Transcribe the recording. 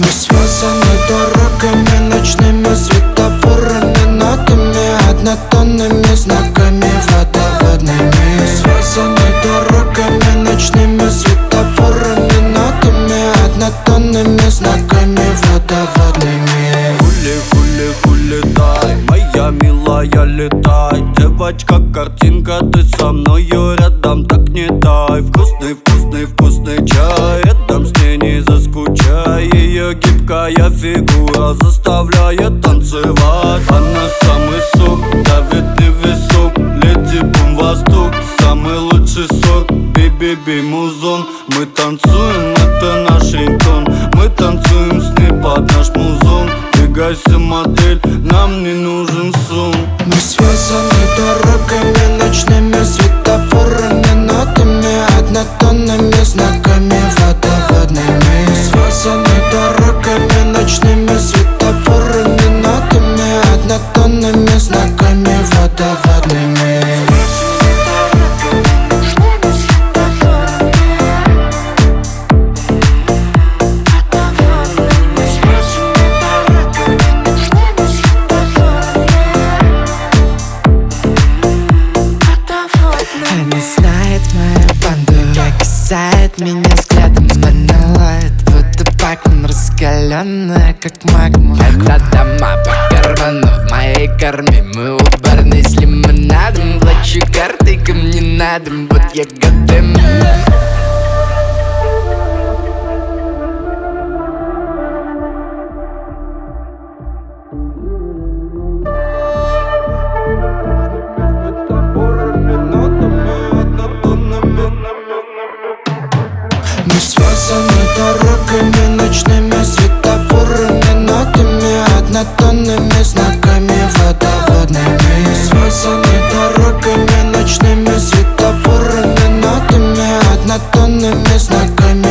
Мы связаны дорогами, ночными светофорами, нотами, однотонными знаками, водоводными. Связаны дорогами, ночными светофорами, нотами, однотонными знаками, водоводными. Хули, дай, моя милая, летай. Девочка, картинка, ты со мною рядом, так не дай. Вкусный чай, рядом с ней не заскучай. Ее гибкая фигура заставляет танцевать. Она самый сок, давит не висок. Леди бум восток, самый лучший сорт. Би-би-би музон, мы танцуем, это наш рингтон. Мы танцуем с ней под наш музон. Двигайся, модель, нам не нужен сон. Мы связаны дорогами, ночными светофорами, нотами, однотонными знаками, водоводными. Связаны дорогами, ночными светофорами, нотами, однотонными знаками, водоводными. Она знает мою банду, касает меня взглядом. Она лает водопакман, раскаленная, как магма. Это дома по карману, в моей корме. Мы у барной с лимонадом. Плачу картой, ко мне надо, вот я готов. Мы связаны дорогами, ночными светофорами, нотами, однотонными знаками, водоводными. Связаны дорогами, ночными светофорами, нотами, однотонными знаками,